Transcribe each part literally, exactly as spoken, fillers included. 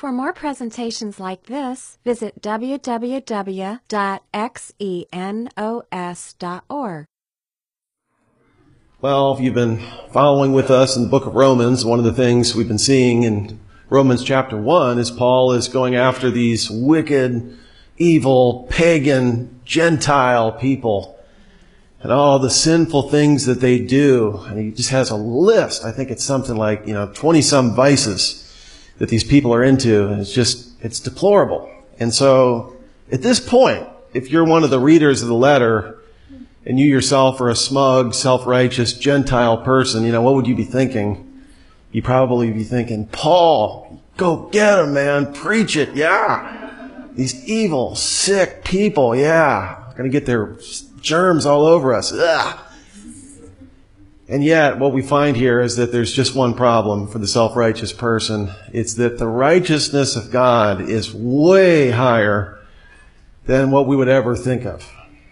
For more presentations like this, visit w w w dot xenos dot org. Well, if you've been following with us in the book of Romans, one of the things we've been seeing in Romans chapter one is Paul is going after these wicked, evil, pagan, Gentile people and all the sinful things that they do. And he just has a list. I think it's something like, you know, twenty-some vices that these people are into. And it's just, it's deplorable. And so, at this point, if you're one of the readers of the letter, and you yourself are a smug, self-righteous, Gentile person, you know, what would you be thinking? You'd probably be thinking, Paul, go get him, man. Preach it. Yeah. These evil, sick people. Yeah. Going to get their germs all over us. Ugh. And yet, what we find here is that there's just one problem for the self-righteous person. It's that the righteousness of God is way higher than what we would ever think of.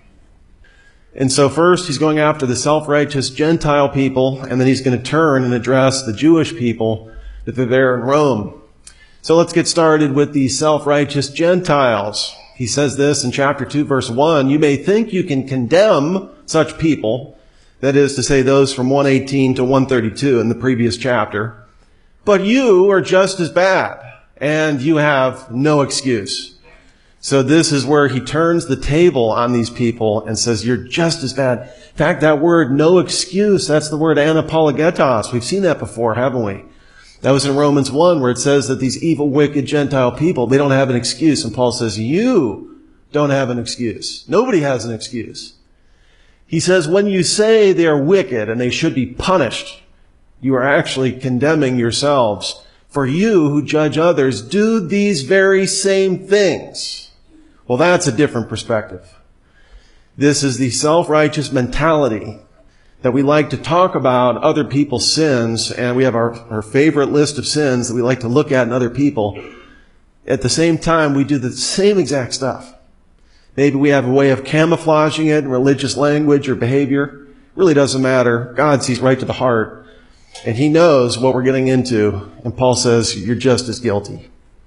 And so first, he's going after the self-righteous Gentile people, and then he's going to turn and address the Jewish people that are there in Rome. So let's get started with the self-righteous Gentiles. He says this in chapter two, verse one, "You may think you can condemn such people," that is to say, those from one eighteen to one thirty-two in the previous chapter, "but you are just as bad, and you have no excuse." So this is where he turns the table on these people and says, you're just as bad. In fact, that word, no excuse, that's the word anapologetos. We've seen that before, haven't we? That was in Romans one, where it says that these evil, wicked Gentile people, they don't have an excuse. And Paul says, you don't have an excuse. Nobody has an excuse. He says, when you say they are wicked and they should be punished, you are actually condemning yourselves. For you who judge others do these very same things. Well, that's a different perspective. This is the self-righteous mentality that we like to talk about other people's sins, and we have our, our favorite list of sins that we like to look at in other people. At the same time, we do the same exact stuff. Maybe we have a way of camouflaging it in religious language or behavior. It really doesn't matter. God sees right to the heart, and he knows what we're getting into. And Paul says, you're just as guilty.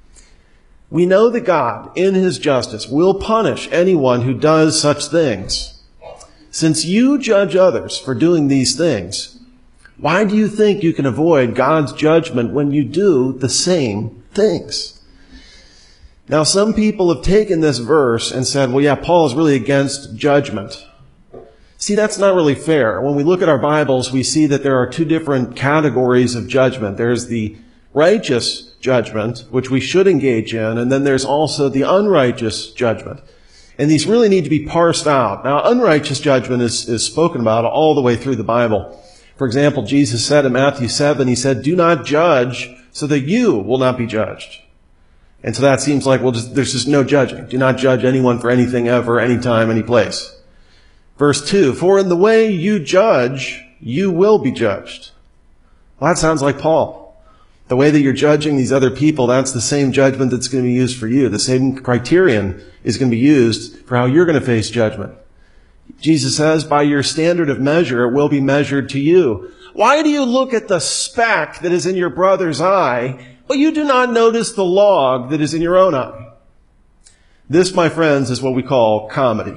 We know that God, in his justice, will punish anyone who does such things. Since you judge others for doing these things, why do you think you can avoid God's judgment when you do the same things? Now, some people have taken this verse and said, well, yeah, Paul is really against judgment. See, that's not really fair. When we look at our Bibles, we see that there are two different categories of judgment. There's the righteous judgment, which we should engage in, and then there's also the unrighteous judgment. And these really need to be parsed out. Now, unrighteous judgment is, is spoken about all the way through the Bible. For example, Jesus said in Matthew seven, he said, do not judge so that you will not be judged. And so that seems like, well, just, there's just no judging. Do not judge anyone for anything ever, anytime, any place. Verse two, for in the way you judge, you will be judged. Well, that sounds like Paul. The way that you're judging these other people, that's the same judgment that's going to be used for you. The same criterion is going to be used for how you're going to face judgment. Jesus says, by your standard of measure, it will be measured to you. Why do you look at the speck that is in your brother's eye, but you do not notice the log that is in your own eye? This, my friends, is what we call comedy.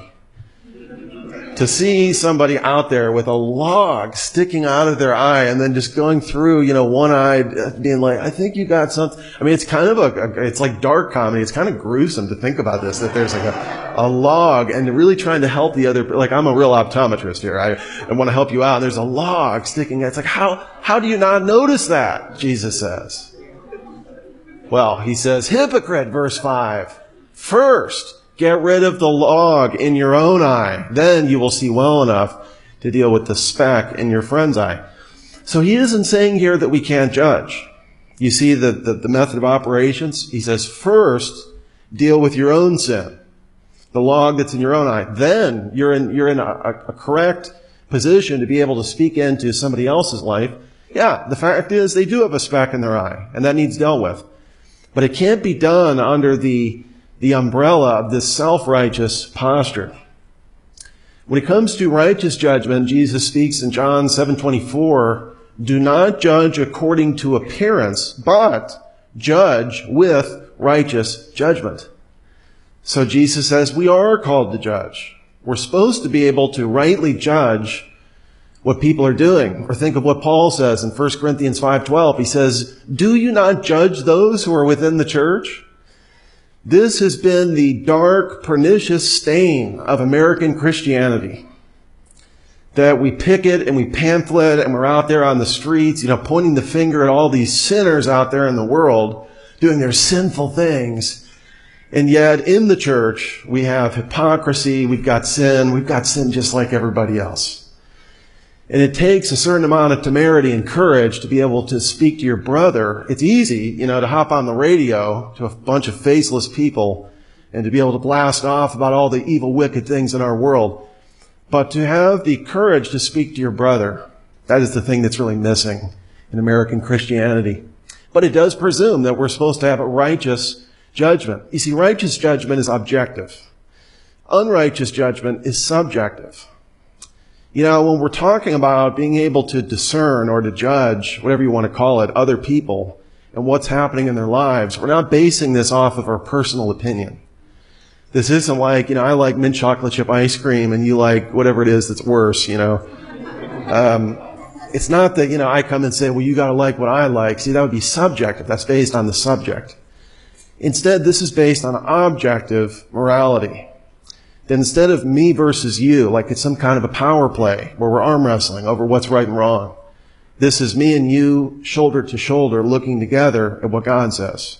To see somebody out there with a log sticking out of their eye and then just going through, you know, one-eyed, being like, I think you got something. I mean, it's kind of a, a it's like dark comedy. It's kind of gruesome to think about this, that there's like a, a log and really trying to help the other, like I'm a real optometrist here. I, I want to help you out. And there's a log sticking. It's like, how, how do you not notice that? Jesus says. Well, he says, hypocrite, verse five. First, get rid of the log in your own eye. Then you will see well enough to deal with the speck in your friend's eye. So he isn't saying here that we can't judge. You see the, the, the method of operations? He says, first, deal with your own sin, the log that's in your own eye. Then you're in, you're in a, a correct position to be able to speak into somebody else's life. Yeah, the fact is they do have a speck in their eye, and that needs dealt with. But it can't be done under the the umbrella of this self-righteous posture. When it comes to righteous judgment, Jesus speaks in John seven twenty-four, do not judge according to appearance, but judge with righteous judgment. So Jesus says we are called to judge. We're supposed to be able to rightly judge what people are doing. Or think of what Paul says in First Corinthians five twelve. He says, do you not judge those who are within the church? This has been the dark, pernicious stain of American Christianity. That we picket and we pamphlet and we're out there on the streets, you know, pointing the finger at all these sinners out there in the world doing their sinful things. And yet in the church, we have hypocrisy, we've got sin, we've got sin just like everybody else. And it takes a certain amount of temerity and courage to be able to speak to your brother. It's easy, you know, to hop on the radio to a bunch of faceless people and to be able to blast off about all the evil, wicked things in our world. But to have the courage to speak to your brother, that is the thing that's really missing in American Christianity. But it does presume that we're supposed to have a righteous judgment. You see, righteous judgment is objective. Unrighteous judgment is subjective. You know, when we're talking about being able to discern or to judge, whatever you want to call it, other people and what's happening in their lives, we're not basing this off of our personal opinion. This isn't like, you know, I like mint chocolate chip ice cream and you like whatever it is that's worse, you know. Um, it's not that, you know, I come and say, well, you got to like what I like. See, that would be subjective. That's based on the subject. Instead, this is based on objective morality. That instead of me versus you, like it's some kind of a power play where we're arm wrestling over what's right and wrong, this is me and you shoulder to shoulder looking together at what God says.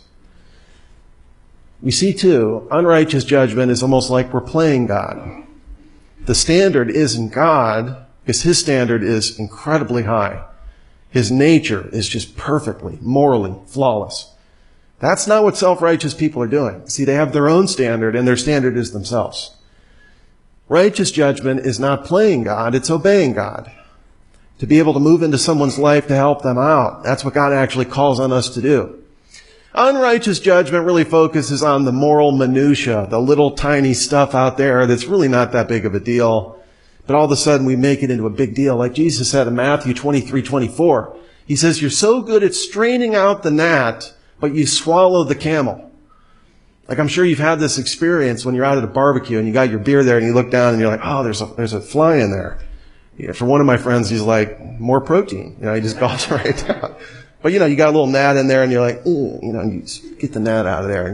We see too, unrighteous judgment is almost like we're playing God. The standard isn't God because his standard is incredibly high. His nature is just perfectly, morally flawless. That's not what self-righteous people are doing. See, they have their own standard, and their standard is themselves. Righteous judgment is not playing God, it's obeying God. To be able to move into someone's life to help them out. That's what God actually calls on us to do. Unrighteous judgment really focuses on the moral minutia, the little tiny stuff out there that's really not that big of a deal. But all of a sudden we make it into a big deal. Like Jesus said in Matthew twenty-three twenty-four. He says, you're so good at straining out the gnat, but you swallow the camel. Like I'm sure you've had this experience when you're out at a barbecue and you got your beer there and you look down and you're like, oh, there's a, there's a fly in there. Yeah, for one of my friends, he's like, more protein. You know, he just gulps right down. But you know, you got a little gnat in there and you're like, you know, and you get the gnat out of there.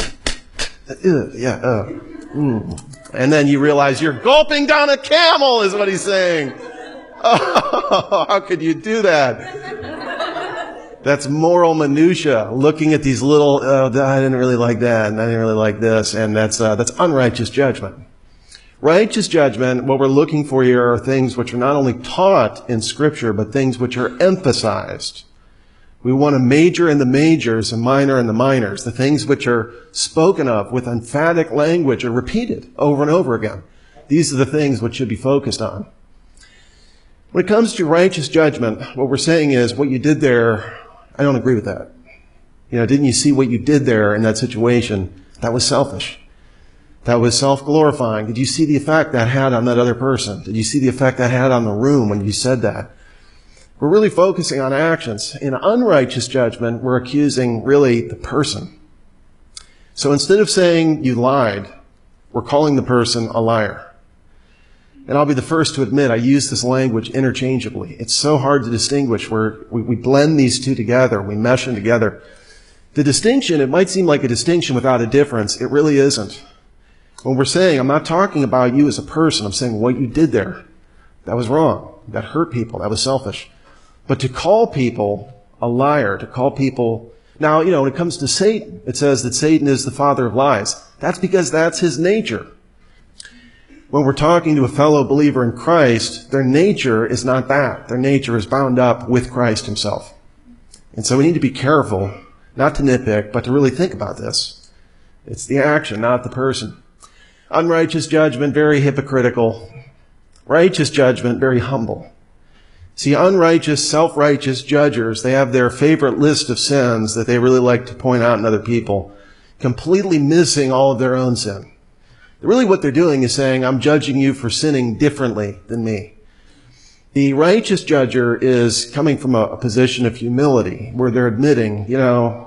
And, yeah, uh, mm. And then you realize you're gulping down a camel is what he's saying. Oh, how could you do that? That's moral minutia, looking at these little, oh, I didn't really like that, and I didn't really like this, and that's, uh, that's unrighteous judgment. Righteous judgment, what we're looking for here are things which are not only taught in Scripture, but things which are emphasized. We want to major in the majors and minor in the minors, the things which are spoken of with emphatic language and repeated over and over again. These are the things which should be focused on. When it comes to righteous judgment, what we're saying is what you did there, I don't agree with that. You know, didn't you see what you did there in that situation? That was selfish. That was self-glorifying. Did you see the effect that had on that other person? Did you see the effect that had on the room when you said that? We're really focusing on actions. In unrighteous judgment, we're accusing really the person. So instead of saying you lied, we're calling the person a liar. And I'll be the first to admit I use this language interchangeably. It's so hard to distinguish. We're, we, we blend these two together. We mesh them together. The distinction, it might seem like a distinction without a difference. It really isn't. When we're saying, I'm not talking about you as a person. I'm saying what you did there. That was wrong. That hurt people. That was selfish. But to call people a liar, to call people... Now, you know, when it comes to Satan, it says that Satan is the father of lies. That's because that's his nature. When we're talking to a fellow believer in Christ, their nature is not that. Their nature is bound up with Christ himself. And so we need to be careful, not to nitpick, but to really think about this. It's the action, not the person. Unrighteous judgment, very hypocritical. Righteous judgment, very humble. See, unrighteous, self-righteous judgers, they have their favorite list of sins that they really like to point out in other people, completely missing all of their own sin. Really what they're doing is saying, I'm judging you for sinning differently than me. The righteous judger is coming from a, a position of humility where they're admitting, you know,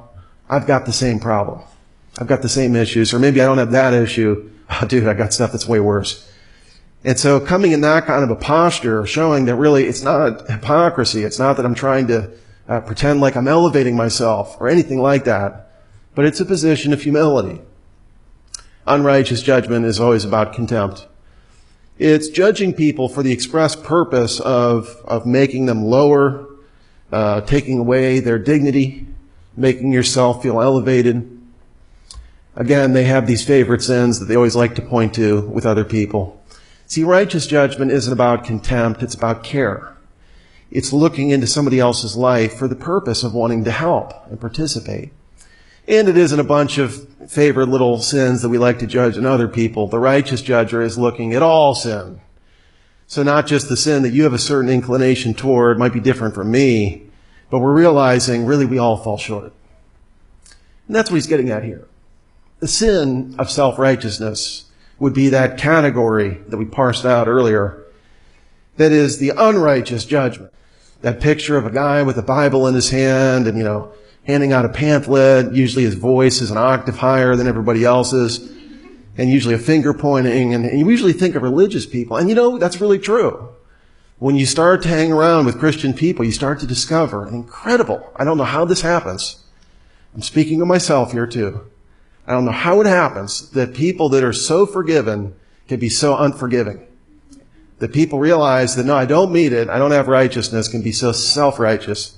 I've got the same problem. I've got the same issues, or maybe I don't have that issue. Oh, dude, I got stuff that's way worse. And so coming in that kind of a posture, showing that really it's not hypocrisy. It's not that I'm trying to uh, pretend like I'm elevating myself or anything like that, but it's a position of humility. Unrighteous judgment is always about contempt. It's judging people for the express purpose of, of making them lower, uh, taking away their dignity, making yourself feel elevated. Again, they have these favorite sins that they always like to point to with other people. See, righteous judgment isn't about contempt, it's about care. It's looking into somebody else's life for the purpose of wanting to help and participate. And it isn't a bunch of favorite little sins that we like to judge in other people. The righteous judger is looking at all sin. So not just the sin that you have a certain inclination toward, might be different from me, but we're realizing really we all fall short. And that's what he's getting at here. The sin of self-righteousness would be that category that we parsed out earlier. That is the unrighteous judgment. That picture of a guy with a Bible in his hand and, you know, handing out a pamphlet. Usually his voice is an octave higher than everybody else's. And usually a finger pointing. And you usually think of religious people. And you know, that's really true. When you start to hang around with Christian people, you start to discover an incredible, I don't know how this happens. I'm speaking of myself here too. I don't know how it happens that people that are so forgiven can be so unforgiving. That people realize that, no, I don't meet it, I don't have righteousness, can be so self-righteous.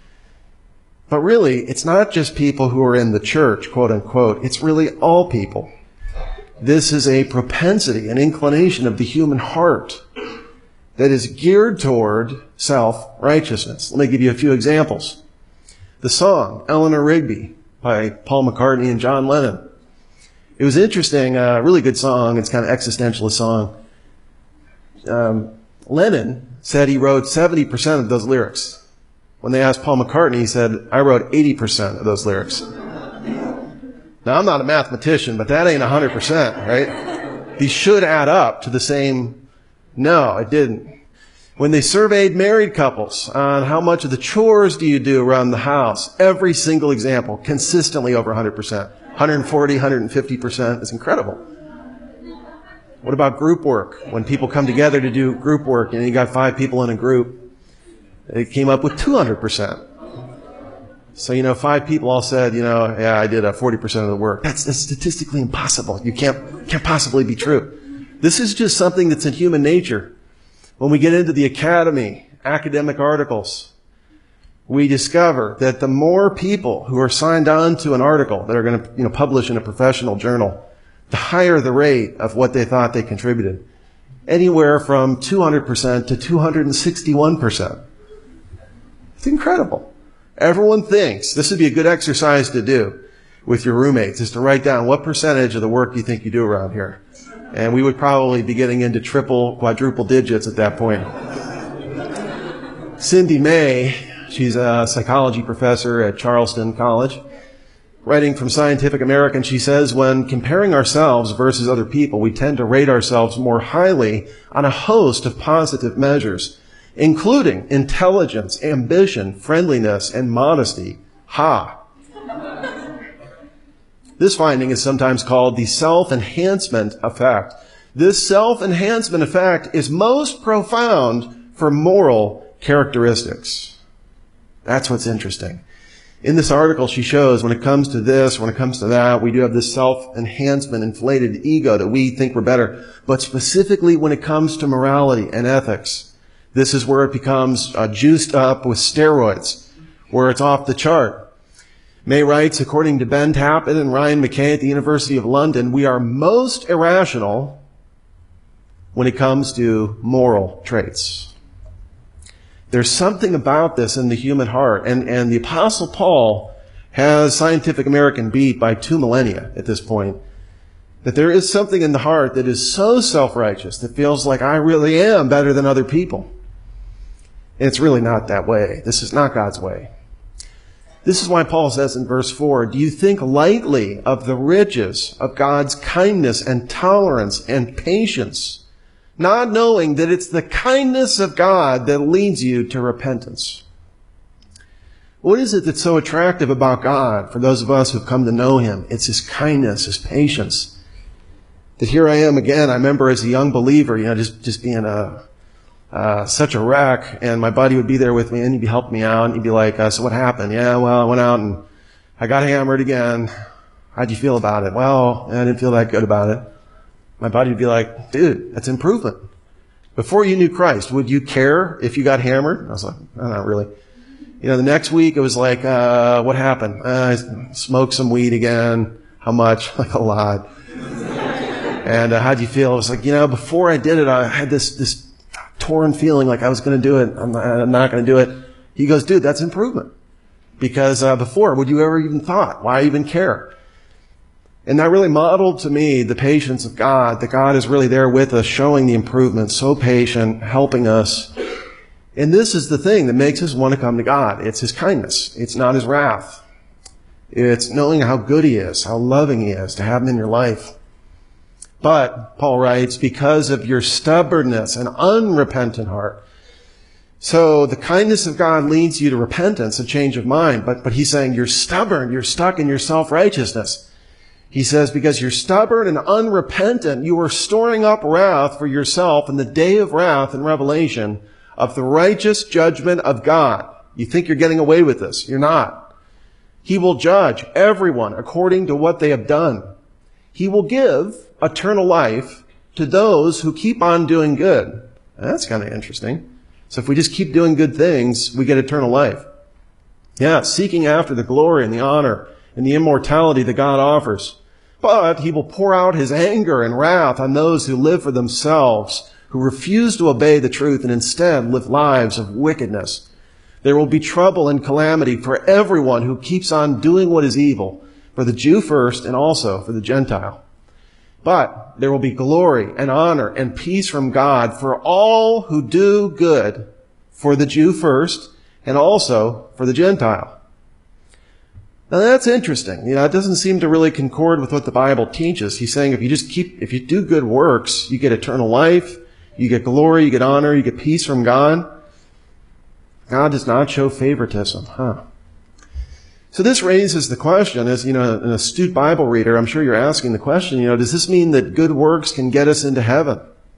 But really, it's not just people who are in the church, quote unquote. It's really all people. This is a propensity, an inclination of the human heart that is geared toward self-righteousness. Let me give you a few examples. The song, Eleanor Rigby, by Paul McCartney and John Lennon. It was interesting, a uh, really good song. It's kind of existentialist song. Um, Lennon said he wrote seventy percent of those lyrics. When they asked Paul McCartney, he said, I wrote eighty percent of those lyrics. Now, I'm not a mathematician, but that ain't one hundred percent, right? These should add up to the same. No, it didn't. When they surveyed married couples on how much of the chores do you do around the house, every single example, consistently over one hundred percent. one hundred forty, one hundred fifty percent. It's incredible. What about group work? When people come together to do group work and you got five people in a group, it came up with two hundred percent. So, you know, five people all said, you know, yeah, I did uh, forty percent of the work. That's, that's statistically impossible. You can't, can't possibly be true. This is just something that's in human nature. When we get into the academy, academic articles, we discover that the more people who are signed on to an article that are going to, you know, publish in a professional journal, the higher the rate of what they thought they contributed. Anywhere from two hundred percent to two hundred sixty-one percent. It's incredible. Everyone thinks this would be a good exercise to do with your roommates, is to write down what percentage of the work you think you do around here. And we would probably be getting into triple, quadruple digits at that point. Cindy May, she's a psychology professor at Charleston College. Writing from Scientific American, she says, when comparing ourselves versus other people, we tend to rate ourselves more highly on a host of positive measures, including intelligence, ambition, friendliness, and modesty. Ha! This finding is sometimes called the self-enhancement effect. This self-enhancement effect is most profound for moral characteristics. That's what's interesting. In this article, she shows when it comes to this, when it comes to that, we do have this self-enhancement, inflated ego that we think we're better. But specifically when it comes to morality and ethics, this is where it becomes uh, juiced up with steroids, where it's off the chart. May writes, according to Ben Tappet and Ryan McKay at the University of London, we are most irrational when it comes to moral traits. There's something about this in the human heart, and, and the Apostle Paul has Scientific American beat by two millennia at this point, that there is something in the heart that is so self-righteous that feels like I really am better than other people. And it's really not that way. This is not God's way. This is why Paul says in verse four, do you think lightly of the riches of God's kindness and tolerance and patience, not knowing that it's the kindness of God that leads you to repentance? What is it that's so attractive about God for those of us who've come to know him? It's his kindness, his patience. That here I am again, I remember as a young believer, you know, just, just being a, uh, such a wreck, and my buddy would be there with me, and he'd be helping me out, and he'd be like, uh, so what happened? Yeah, well, I went out and I got hammered again. How'd you feel about it? Well, I didn't feel that good about it. My buddy would be like, dude, that's improvement. Before you knew Christ, would you care if you got hammered? I was like, oh, not really. You know, the next week it was like, uh, what happened? Uh, I smoked some weed again. How much? Like a lot. And uh, how'd you feel? It was like, you know, before I did it, I had this, this torn feeling like I was going to do it. I'm not, I'm not going to do it. He goes, dude, that's improvement. Because uh, before, would you ever even thought? Why even care? And that really modeled to me the patience of God, that God is really there with us, showing the improvement, so patient, helping us. And this is the thing that makes us want to come to God. It's his kindness. It's not his wrath. It's knowing how good he is, how loving he is, to have him in your life. But, Paul writes, because of your stubbornness and unrepentant heart. So the kindness of God leads you to repentance, a change of mind. But, but he's saying you're stubborn. You're stuck in your self-righteousness. He says, because you're stubborn and unrepentant, you are storing up wrath for yourself in the day of wrath and revelation of the righteous judgment of God. You think you're getting away with this. You're not. He will judge everyone according to what they have done. He will give eternal life to those who keep on doing good. That's kind of interesting. So if we just keep doing good things, we get eternal life. Yeah, seeking after the glory and the honor and the immortality that God offers. But he will pour out his anger and wrath on those who live for themselves, who refuse to obey the truth and instead live lives of wickedness. There will be trouble and calamity for everyone who keeps on doing what is evil, for the Jew first and also for the Gentile. But there will be glory and honor and peace from God for all who do good, for the Jew first and also for the Gentile. Now that's interesting. You know, it doesn't seem to really concord with what the Bible teaches. He's saying if you just keep, if you do good works, you get eternal life, you get glory, you get honor, you get peace from God. God does not show favoritism, huh? So this raises the question, as, you know, an astute Bible reader, I'm sure you're asking the question, you know, does this mean that good works can get us into heaven?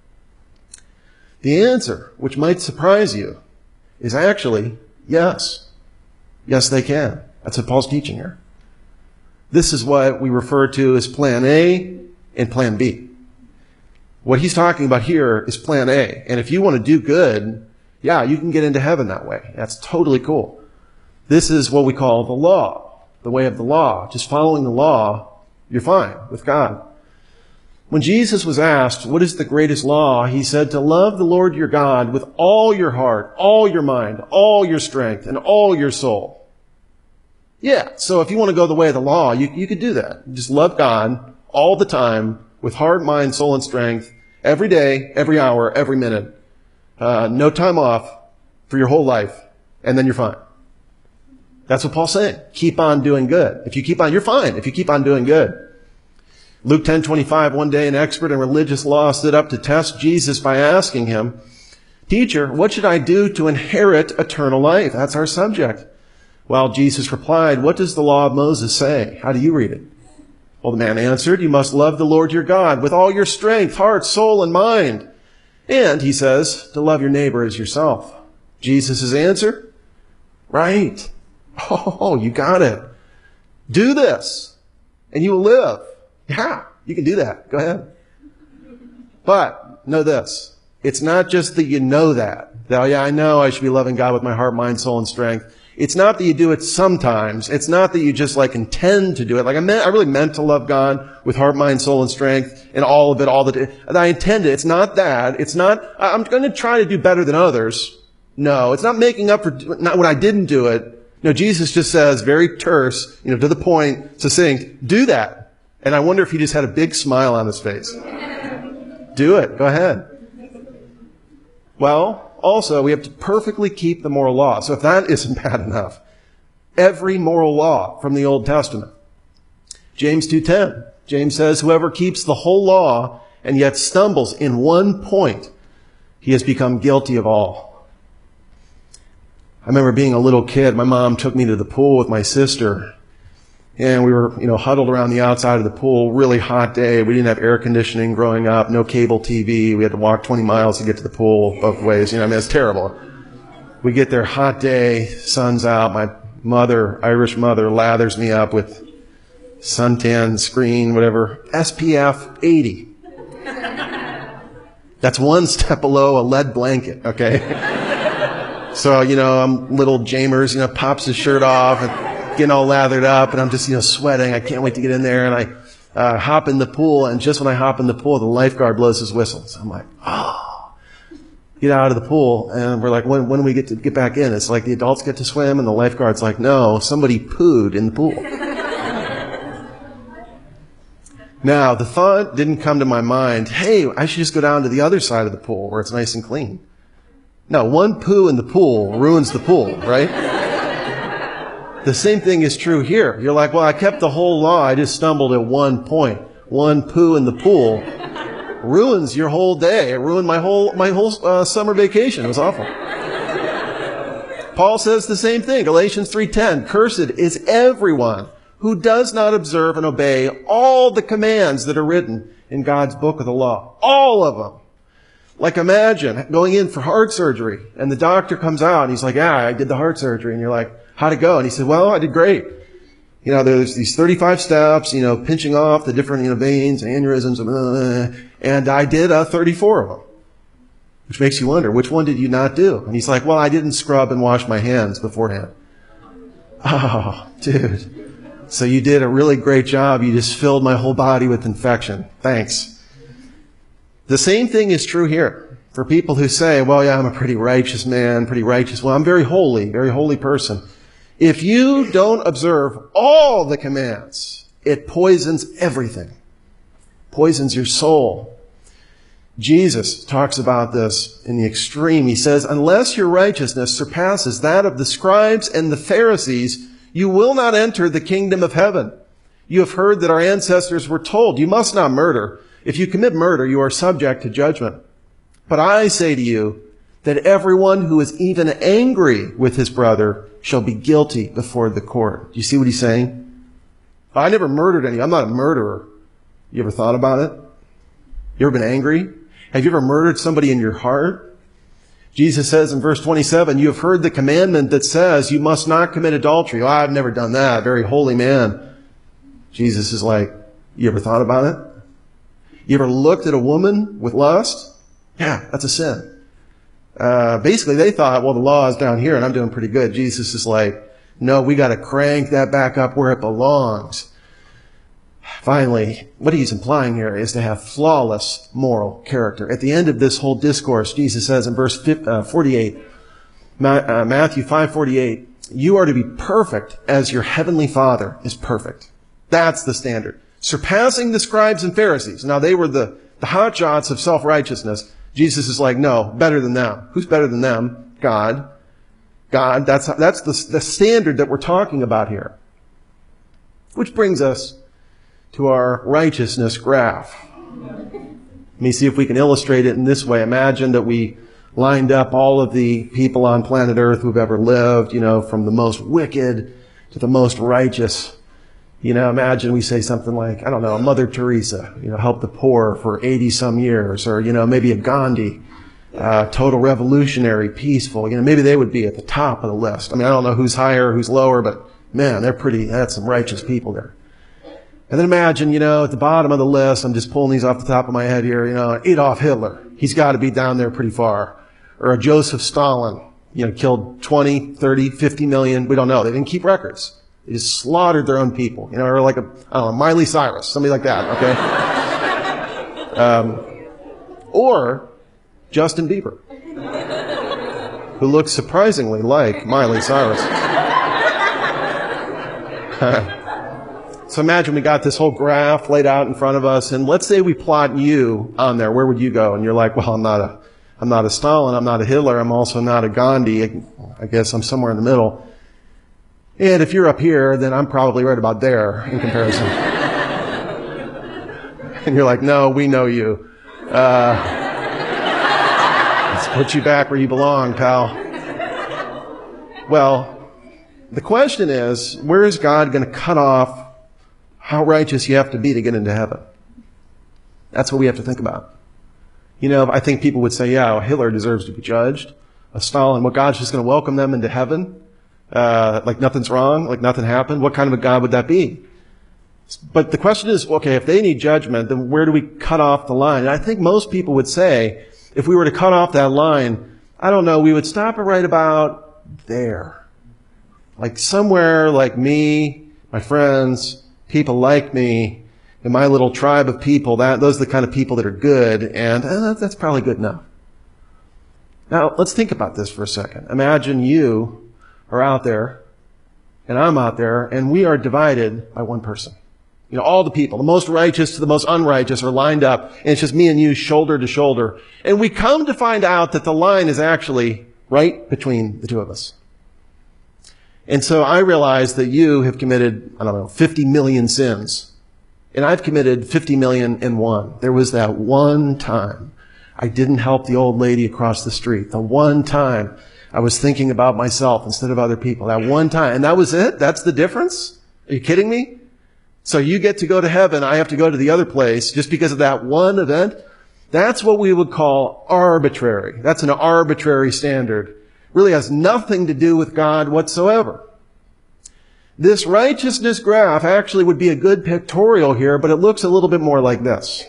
The answer, which might surprise you, is actually yes. Yes, they can. That's what Paul's teaching here. This is what we refer to as plan A and plan B. What he's talking about here is plan A. And if you want to do good, yeah, you can get into heaven that way. That's totally cool. This is what we call the law, the way of the law. Just following the law, you're fine with God. When Jesus was asked, what is the greatest law? He said to love the Lord your God with all your heart, all your mind, all your strength, and all your soul. Yeah, so if you want to go the way of the law, you, you could do that. Just love God all the time with heart, mind, soul, and strength, every day, every hour, every minute. Uh, no time off for your whole life, and then you're fine. That's what Paul's saying. Keep on doing good. If you keep on, you're fine if you keep on doing good. Luke ten twenty-five, one day an expert in religious law stood up to test Jesus by asking him, Teacher, what should I do to inherit eternal life? That's our subject. Well, Jesus replied, what does the law of Moses say? How do you read it? Well, the man answered, you must love the Lord your God with all your strength, heart, soul, and mind. And, he says, to love your neighbor as yourself. Jesus' answer? Right. Oh, you got it. Do this, and you will live. Yeah, you can do that. Go ahead. But, know this. It's not just that you know that. That, oh, yeah, I know I should be loving God with my heart, mind, soul, and strength. It's not that you do it sometimes. It's not that you just like intend to do it. Like I meant, I really meant to love God with heart, mind, soul, and strength and all of it, all the day. I intend it. It's not that. It's not, I'm going to try to do better than others. No, it's not making up for not when I didn't do it. No, Jesus just says very terse, you know, to the point, succinct, do that. And I wonder if he just had a big smile on his face. Do it. Go ahead. Well, also, we have to perfectly keep the moral law. So if that isn't bad enough, every moral law from the Old Testament. James two ten. James says, whoever keeps the whole law and yet stumbles in one point, he has become guilty of all. I remember being a little kid, my mom took me to the pool with my sister, and we were, you know, huddled around the outside of the pool, really hot day. We didn't have air conditioning growing up, no cable T V. We had to walk twenty miles to get to the pool both ways. You know, I mean, it's terrible. We get there, hot day, sun's out. My mother, Irish mother, lathers me up with suntan screen, whatever, S P F eighty. That's one step below a lead blanket, okay? So, you know, I'm little Jamers, you know, pops his shirt off and getting all lathered up, and I'm just, you know, sweating. I can't wait to get in there, and I uh, hop in the pool, and just when I hop in the pool, the lifeguard blows his whistle. So I'm like, oh. Get out of the pool, and we're like, when, when do we get to get back in? It's like the adults get to swim, and the lifeguard's like, no, somebody pooed in the pool. Now, the thought didn't come to my mind, hey, I should just go down to the other side of the pool where it's nice and clean. No, one poo in the pool ruins the pool, right? The same thing is true here. You're like, well, I kept the whole law. I just stumbled at one point. One poo in the pool ruins your whole day. It ruined my whole my whole uh, summer vacation. It was awful. Paul says the same thing. Galatians three ten. Cursed is everyone who does not observe and obey all the commands that are written in God's book of the law. All of them. Like imagine going in for heart surgery, and the doctor comes out and he's like, yeah, I did the heart surgery. And you're like, how'd it go? And he said, well, I did great. You know, there's these thirty-five steps, you know, pinching off the different, you know, veins and aneurysms, uh, and I did uh, thirty-four of them. Which makes you wonder, which one did you not do? And he's like, well, I didn't scrub and wash my hands beforehand. Oh, dude. So you did a really great job. You just filled my whole body with infection. Thanks. The same thing is true here. For people who say, well, yeah, I'm a pretty righteous man, pretty righteous. Well, I'm very holy, very holy person. If you don't observe all the commands, it poisons everything. Poisons your soul. Jesus talks about this in the extreme. He says, unless your righteousness surpasses that of the scribes and the Pharisees, you will not enter the kingdom of heaven. You have heard that our ancestors were told, you must not murder. If you commit murder, you are subject to judgment. But I say to you that everyone who is even angry with his brother shall be guilty before the court. Do you see what he's saying? I never murdered any. I'm not a murderer. You ever thought about it? You ever been angry? Have you ever murdered somebody in your heart? Jesus says in verse twenty-seven, you have heard the commandment that says you must not commit adultery. Oh, I've never done that. Very holy man. Jesus is like, you ever thought about it? You ever looked at a woman with lust? Yeah, that's a sin. Uh, basically, they thought, well, the law is down here and I'm doing pretty good. Jesus is like, no, we got to crank that back up where it belongs. Finally, what he's implying here is to have flawless moral character. At the end of this whole discourse, Jesus says in verse forty-eight, Matthew five forty-eight, you are to be perfect as your heavenly Father is perfect. That's the standard. Surpassing the scribes and Pharisees. Now, they were the, the hotshots of self-righteousness. Jesus is like, no, better than them. Who's better than them? God. God, that's, that's the, the standard that we're talking about here. Which brings us to our righteousness graph. Let me see if we can illustrate it in this way. Imagine that we lined up all of the people on planet Earth who've ever lived, you know, from the most wicked to the most righteous. You know, imagine we say something like, I don't know, Mother Teresa, you know, helped the poor for eighty some years, or, you know, maybe a Gandhi, uh, total revolutionary, peaceful. You know, maybe they would be at the top of the list. I mean, I don't know who's higher, who's lower, but man, they're pretty, that's some righteous people there. And then imagine, you know, at the bottom of the list, I'm just pulling these off the top of my head here, you know, Adolf Hitler. He's got to be down there pretty far. Or a Joseph Stalin, you know, killed twenty, thirty, fifty million. We don't know. They didn't keep records. They just slaughtered their own people. You know, or like a, I don't know, Miley Cyrus, somebody like that, okay? um, or Justin Bieber, who looks surprisingly like Miley Cyrus. So imagine we got this whole graph laid out in front of us, and let's say we plot you on there. Where would you go? And you're like, well, I'm not a, I'm not a Stalin, I'm not a Hitler, I'm also not a Gandhi. I guess I'm somewhere in the middle. And if you're up here, then I'm probably right about there in comparison. And you're like, no, we know you. Uh, let's put you back where you belong, pal. Well, the question is, where is God going to cut off how righteous you have to be to get into heaven? That's what we have to think about. You know, I think people would say, yeah, well, Hitler deserves to be judged. A Stalin, what, God's just going to welcome them into heaven? Uh, like nothing's wrong, like nothing happened? What kind of a God would that be? But the question is, okay, if they need judgment, then where do we cut off the line? And I think most people would say, if we were to cut off that line, I don't know, we would stop it right about there. Like somewhere like me, my friends, people like me, in my little tribe of people, that those are the kind of people that are good, and uh, that's probably good enough. Now, let's think about this for a second. Imagine you are out there, and I'm out there, and we are divided by one person. You know, all the people, the most righteous to the most unrighteous are lined up, and it's just me and you shoulder to shoulder. And we come to find out that the line is actually right between the two of us. And so I realize that you have committed, I don't know, fifty million sins. And I've committed fifty million and one. There was that one time I didn't help the old lady across the street. The one time I was thinking about myself instead of other people. That one time. And that was it? That's the difference? Are you kidding me? So you get to go to heaven, I have to go to the other place just because of that one event? That's what we would call arbitrary. That's an arbitrary standard. Really has nothing to do with God whatsoever. This righteousness graph actually would be a good pictorial here, but it looks a little bit more like this.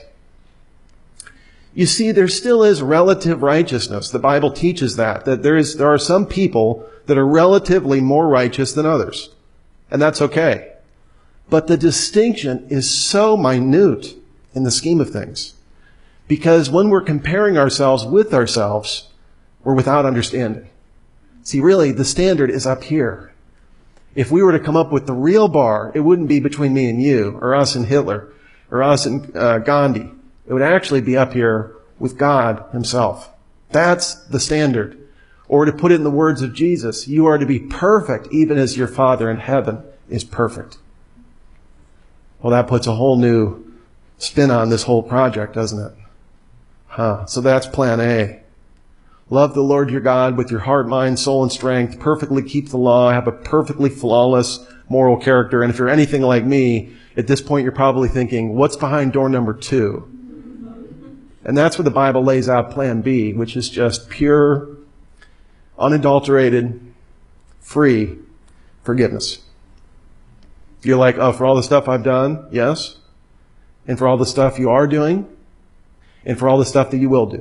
You see, there still is relative righteousness. The Bible teaches that, that there is, there are some people that are relatively more righteous than others. And that's okay. But the distinction is so minute in the scheme of things. Because when we're comparing ourselves with ourselves, we're without understanding. See, really, the standard is up here. If we were to come up with the real bar, it wouldn't be between me and you, or us and Hitler, or us and uh, Gandhi. It would actually be up here with God himself. That's the standard. Or to put it in the words of Jesus, you are to be perfect even as your Father in heaven is perfect. Well, that puts a whole new spin on this whole project, doesn't it? Huh. So that's plan A. Love the Lord your God with your heart, mind, soul, and strength. Perfectly keep the law. Have a perfectly flawless moral character. And if you're anything like me, at this point you're probably thinking, what's behind door number two? And that's where the Bible lays out plan B, which is just pure, unadulterated, free forgiveness. You're like, oh, for all the stuff I've done, yes. And for all the stuff you are doing, and for all the stuff that you will do.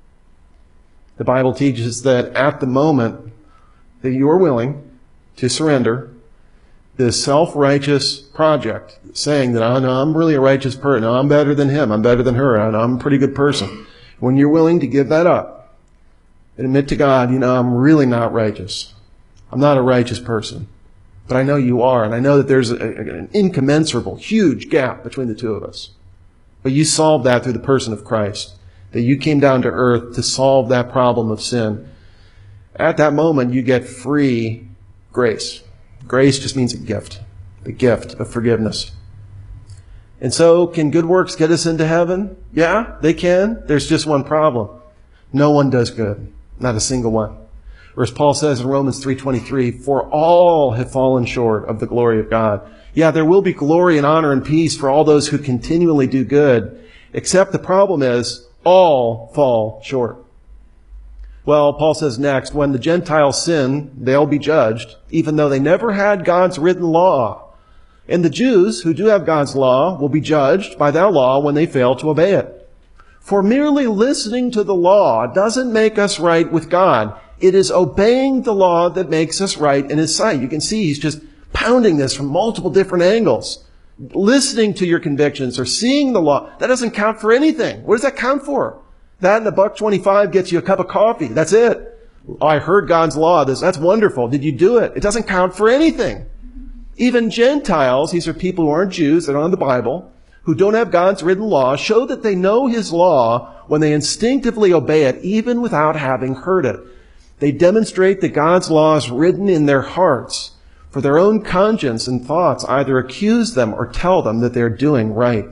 The Bible teaches that at the moment that you are willing to surrender this self-righteous project, saying that, oh, no, I'm really a righteous person. No, I'm better than him. I'm better than her. I'm a pretty good person. When you're willing to give that up and admit to God, you know, I'm really not righteous. I'm not a righteous person. But I know you are, and I know that there's a, an incommensurable, huge gap between the two of us. But you solved that through the person of Christ, that you came down to earth to solve that problem of sin. At that moment, you get free grace. Grace just means a gift, the gift of forgiveness. And so, can good works get us into heaven? Yeah, they can. There's just one problem. No one does good, not a single one. Or as Paul says in Romans three twenty-three, for all have fallen short of the glory of God. Yeah, there will be glory and honor and peace for all those who continually do good, except the problem is all fall short. Well, Paul says next, when the Gentiles sin, they'll be judged, even though they never had God's written law. And the Jews, who do have God's law, will be judged by that law when they fail to obey it. For merely listening to the law doesn't make us right with God. It is obeying the law that makes us right in His sight. You can see he's just pounding this from multiple different angles. Listening to your convictions or seeing the law, that doesn't count for anything. What does that count for? That and a buck twenty-five gets you a cup of coffee. That's it. Oh, I heard God's law. This, that's wonderful. Did you do it? It doesn't count for anything. Even Gentiles, these are people who aren't Jews, that don't have the Bible, who don't have God's written law, show that they know His law when they instinctively obey it, even without having heard it. They demonstrate that God's law is written in their hearts, for their own conscience and thoughts either accuse them or tell them that they're doing right.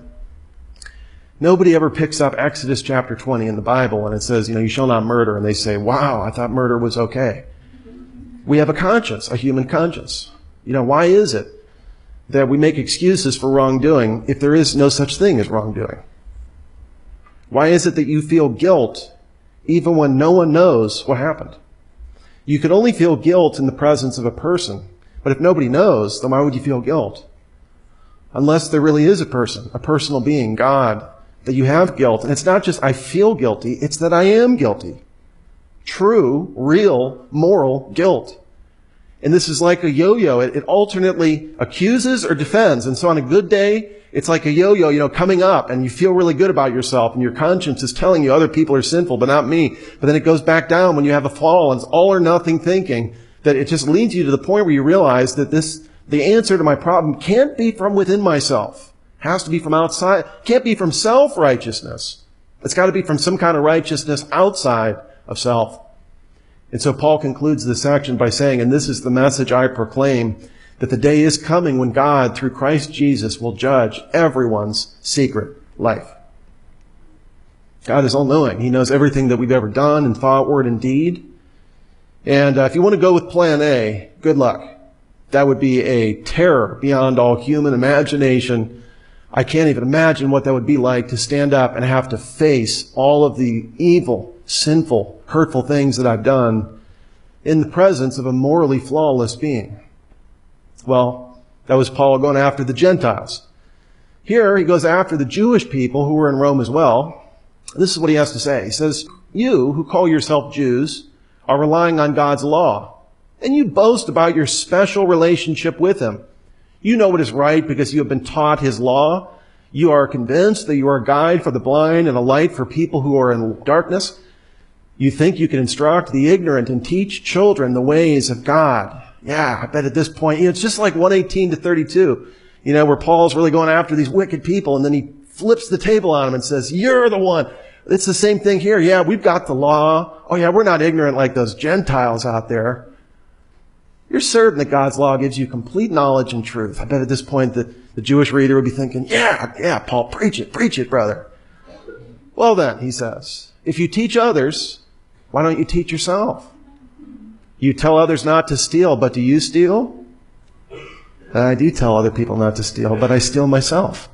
Nobody ever picks up Exodus chapter twenty in the Bible and it says, you know, you shall not murder. And they say, wow, I thought murder was okay. We have a conscience, a human conscience. You know, why is it that we make excuses for wrongdoing if there is no such thing as wrongdoing? Why is it that you feel guilt even when no one knows what happened? You can only feel guilt in the presence of a person. But if nobody knows, then why would you feel guilt? Unless there really is a person, a personal being, God, that you have guilt. And it's not just I feel guilty, it's that I am guilty. True, real, moral guilt. And this is like a yo-yo. It, it alternately accuses or defends. And so on a good day, it's like a yo-yo, you know, coming up, and you feel really good about yourself, and your conscience is telling you other people are sinful, but not me. But then it goes back down when you have a fall, and it's all or nothing thinking, that it just leads you to the point where you realize that this, the answer to my problem can't be from within myself. It has to be from outside. It can't be from self-righteousness. It's got to be from some kind of righteousness outside of self. And so Paul concludes this section by saying, and this is the message I proclaim, that the day is coming when God, through Christ Jesus, will judge everyone's secret life. God is all-knowing. He knows everything that we've ever done in thought, word, and deed. And uh, if you want to go with plan A, good luck. That would be a terror beyond all human imagination. I can't even imagine what that would be like to stand up and have to face all of the evil, sinful, hurtful things that I've done in the presence of a morally flawless being. Well, that was Paul going after the Gentiles. Here, he goes after the Jewish people who were in Rome as well. This is what he has to say. He says, you who call yourself Jews are relying on God's law, and you boast about your special relationship with Him. You know what is right because you have been taught His law. You are convinced that you are a guide for the blind and a light for people who are in darkness. You think you can instruct the ignorant and teach children the ways of God. Yeah, I bet at this point, you know, it's just like one eighteen to thirty-two, you know, where Paul's really going after these wicked people, and then he flips the table on them and says, you're the one. It's the same thing here. Yeah, we've got the law. Oh yeah, we're not ignorant like those Gentiles out there. You're certain that God's law gives you complete knowledge and truth. I bet at this point that the Jewish reader would be thinking, yeah, yeah, Paul, preach it, preach it, brother. Well then, he says, if you teach others, why don't you teach yourself? You tell others not to steal, but do you steal? I do tell other people not to steal, but I steal myself.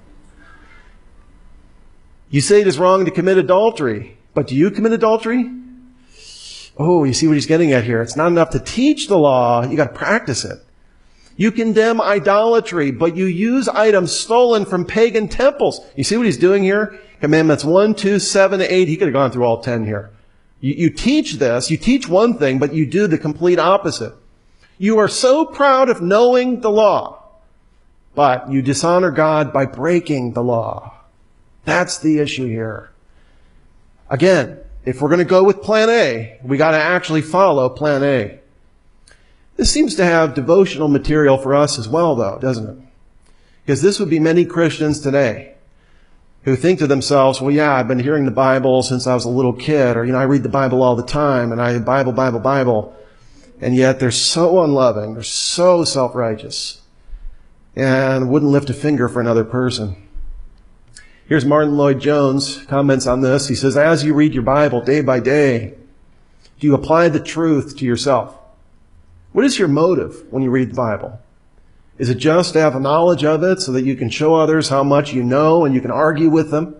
You say it is wrong to commit adultery, but do you commit adultery? Oh, you see what he's getting at here. It's not enough to teach the law. You got to practice it. You condemn idolatry, but you use items stolen from pagan temples. You see what he's doing here? Commandments one, two, seven, eight. He could have gone through all ten here. You, you teach this. You teach one thing, but you do the complete opposite. You are so proud of knowing the law, but you dishonor God by breaking the law. That's the issue here. Again, if we're going to go with plan A, we got to actually follow plan A. This seems to have devotional material for us as well, though, doesn't it? Because this would be many Christians today who think to themselves, well, yeah, I've been hearing the Bible since I was a little kid, or, you know, I read the Bible all the time, and I Bible, Bible, Bible. And yet they're so unloving, they're so self-righteous, and wouldn't lift a finger for another person. Here's Martin Lloyd-Jones comments on this. He says, as you read your Bible day by day, do you apply the truth to yourself? What is your motive when you read the Bible? Is it just to have a knowledge of it so that you can show others how much you know and you can argue with them?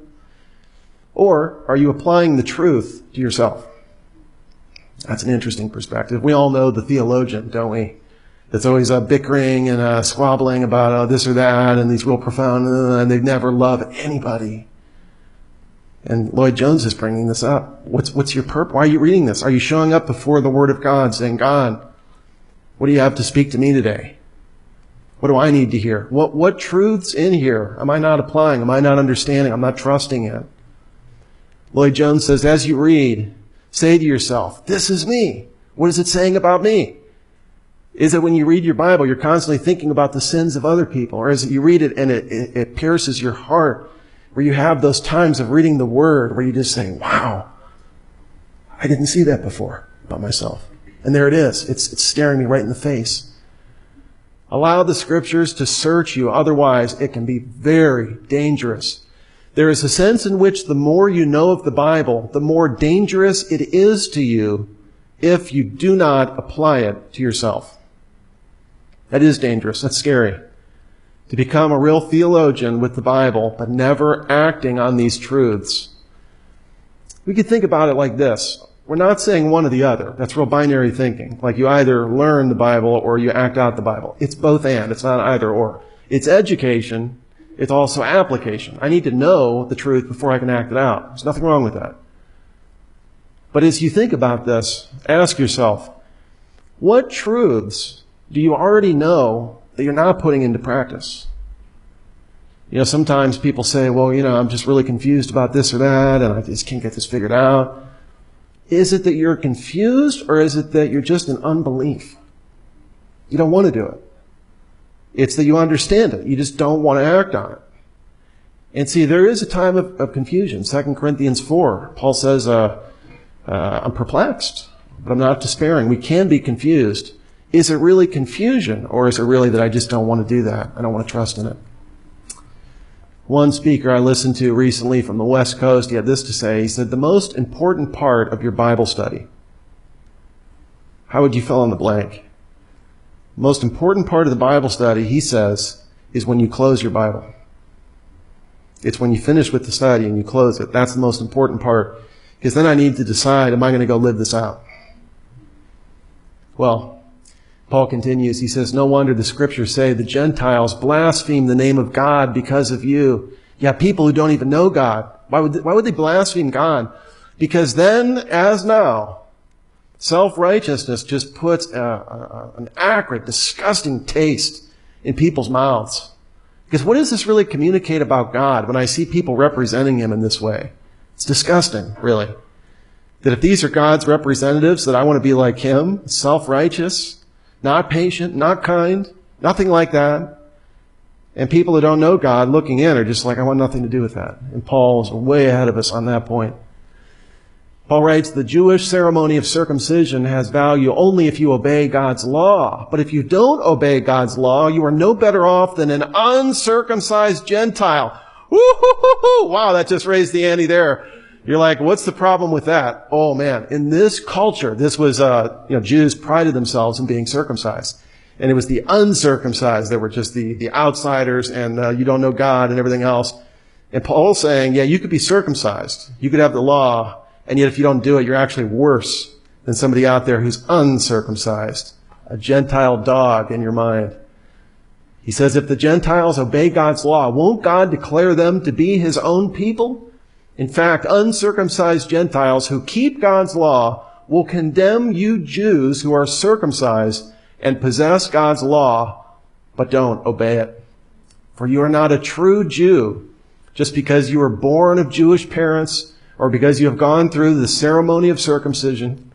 Or are you applying the truth to yourself? That's an interesting perspective. We all know the theologian, don't we? That's always uh, bickering and uh, squabbling about uh, this or that, and these real profound, uh, and they never love anybody. And Lloyd-Jones is bringing this up. What's what's your purpose? Why are you reading this? Are you showing up before the Word of God, saying, God, what do you have to speak to me today? What do I need to hear? What what truths in here am I not applying? Am I not understanding? I'm not trusting it. Lloyd-Jones says, as you read, say to yourself, this is me. What is it saying about me? Is it when you read your Bible, you're constantly thinking about the sins of other people? Or is it you read it and it, it, it pierces your heart, where you have those times of reading the Word where you just say, wow, I didn't see that before about myself. And there it is. It's, it's staring me right in the face. Allow the Scriptures to search you. Otherwise, it can be very dangerous. There is a sense in which the more you know of the Bible, the more dangerous it is to you if you do not apply it to yourself. That is dangerous. That's scary. To become a real theologian with the Bible, but never acting on these truths. We could think about it like this. We're not saying one or the other. That's real binary thinking. Like you either learn the Bible or you act out the Bible. It's both and. It's not either or. It's education. It's also application. I need to know the truth before I can act it out. There's nothing wrong with that. But as you think about this, ask yourself, what truths do you already know that you're not putting into practice? You know, sometimes people say, well, you know, I'm just really confused about this or that, and I just can't get this figured out. Is it that you're confused, or is it that you're just in unbelief? You don't want to do it. It's that you understand it. You just don't want to act on it. And see, there is a time of, of confusion. Second Corinthians four, Paul says, uh, uh, I'm perplexed, but I'm not despairing. We can be confused. Is it really confusion, or is it really that I just don't want to do that? I don't want to trust in it. One speaker I listened to recently from the West Coast, he had this to say. He said, the most important part of your Bible study. How would you fill in the blank? Most important part of the Bible study, he says, is when you close your Bible. It's when you finish with the study and you close it. That's the most important part. Because then I need to decide, am I going to go live this out? Well, Paul continues, he says, no wonder the scriptures say the Gentiles blaspheme the name of God because of you. Yeah, people who don't even know God. Why would they, why would they blaspheme God? Because then, as now, self-righteousness just puts a, a, an acrid, disgusting taste in people's mouths. Because what does this really communicate about God when I see people representing Him in this way? It's disgusting, really. That if these are God's representatives, that I want to be like Him, self-righteous, not patient, not kind, nothing like that. And people who don't know God looking in are just like, I want nothing to do with that. And Paul's way ahead of us on that point. Paul writes, the Jewish ceremony of circumcision has value only if you obey God's law. But if you don't obey God's law, you are no better off than an uncircumcised Gentile. Woo-hoo-hoo-hoo! Wow, that just raised the ante there. You're like, what's the problem with that? Oh man, in this culture, this was, uh, you know, Jews prided themselves in being circumcised. And it was the uncircumcised that were just the, the outsiders and, uh, you don't know God and everything else. And Paul's saying, yeah, you could be circumcised. You could have the law. And yet if you don't do it, you're actually worse than somebody out there who's uncircumcised. A Gentile dog in your mind. He says, if the Gentiles obey God's law, won't God declare them to be His own people? In fact, uncircumcised Gentiles who keep God's law will condemn you Jews who are circumcised and possess God's law, but don't obey it. For you are not a true Jew just because you were born of Jewish parents or because you have gone through the ceremony of circumcision.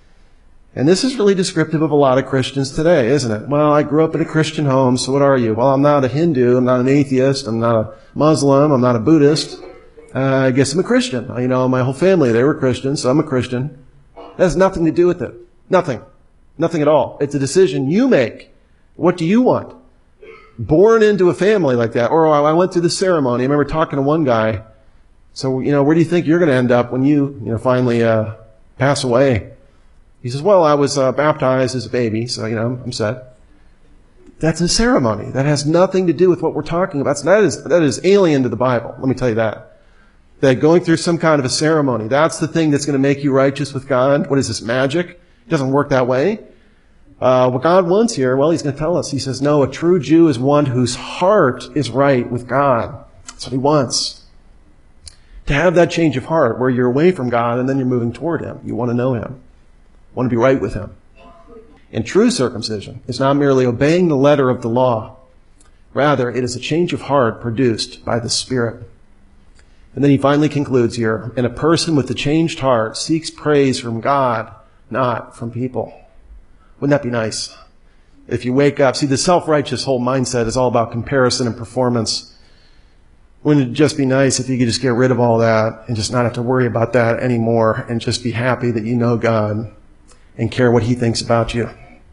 And this is really descriptive of a lot of Christians today, isn't it? Well, I grew up in a Christian home, so what are you? Well, I'm not a Hindu, I'm not an atheist, I'm not a Muslim, I'm not a Buddhist. Uh, I guess I'm a Christian. You know, my whole family, they were Christians, so I'm a Christian. That has nothing to do with it. Nothing. Nothing at all. It's a decision you make. What do you want? Born into a family like that. Or I went through the ceremony. I remember talking to one guy. So, you know, where do you think you're going to end up when you, you know, finally uh, pass away? He says, well, I was uh, baptized as a baby, so, you know, I'm set. That's a ceremony. That has nothing to do with what we're talking about. So that is, that is alien to the Bible. Let me tell you that. That going through some kind of a ceremony, that's the thing that's going to make you righteous with God. What is this, magic? It doesn't work that way. Uh, what God wants here, well, He's going to tell us. He says, no, a true Jew is one whose heart is right with God. That's what He wants. To have that change of heart where you're away from God and then you're moving toward Him. You want to know Him. Want to be right with Him. And true circumcision is not merely obeying the letter of the law. Rather, it is a change of heart produced by the Spirit. And then he finally concludes here, and a person with a changed heart seeks praise from God, not from people. Wouldn't that be nice? If you wake up, see, the self-righteous whole mindset is all about comparison and performance. Wouldn't it just be nice if you could just get rid of all that and just not have to worry about that anymore and just be happy that you know God and care what He thinks about you?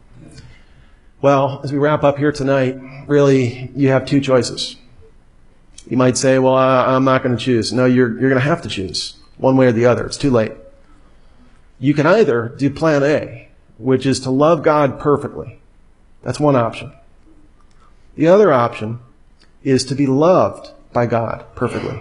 Well, as we wrap up here tonight, really, you have two choices. You might say, well, I, I'm not going to choose. No, you're, you're going to have to choose one way or the other. It's too late. You can either do plan A, which is to love God perfectly. That's one option. The other option is to be loved by God perfectly.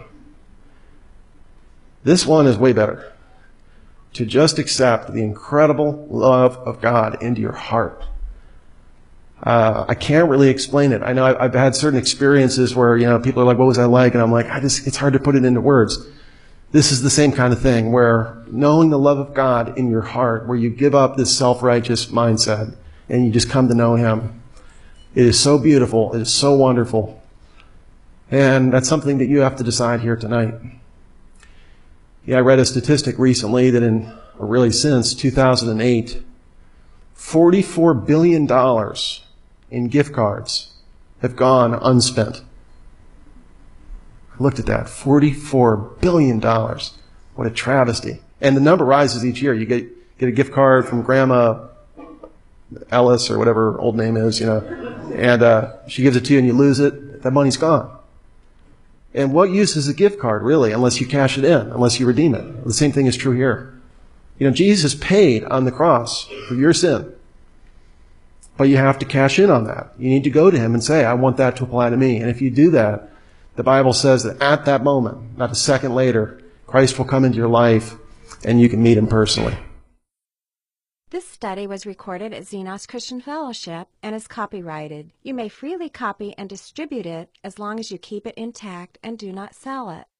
This one is way better. To just accept the incredible love of God into your heart. Uh, I can't really explain it. I know I've, I've had certain experiences where, you know, people are like, what was I like? And I'm like, I just, it's hard to put it into words. This is the same kind of thing where knowing the love of God in your heart, where you give up this self-righteous mindset and you just come to know Him. It is so beautiful. It is so wonderful. And that's something that you have to decide here tonight. Yeah, I read a statistic recently that in, or really since two thousand eight, forty-four billion dollars in gift cards have gone unspent. I looked at that. forty-four billion dollars. What a travesty. And the number rises each year. You get, get a gift card from Grandma Ellis or whatever her old name is, you know, and uh, she gives it to you and you lose it. That money's gone. And what use is a gift card, really, unless you cash it in, unless you redeem it? The same thing is true here. You know, Jesus paid on the cross for your sin. But you have to cash in on that. You need to go to Him and say, I want that to apply to me. And if you do that, the Bible says that at that moment, not a second later, Christ will come into your life and you can meet Him personally. This study was recorded at Xenos Christian Fellowship and is copyrighted. You may freely copy and distribute it as long as you keep it intact and do not sell it.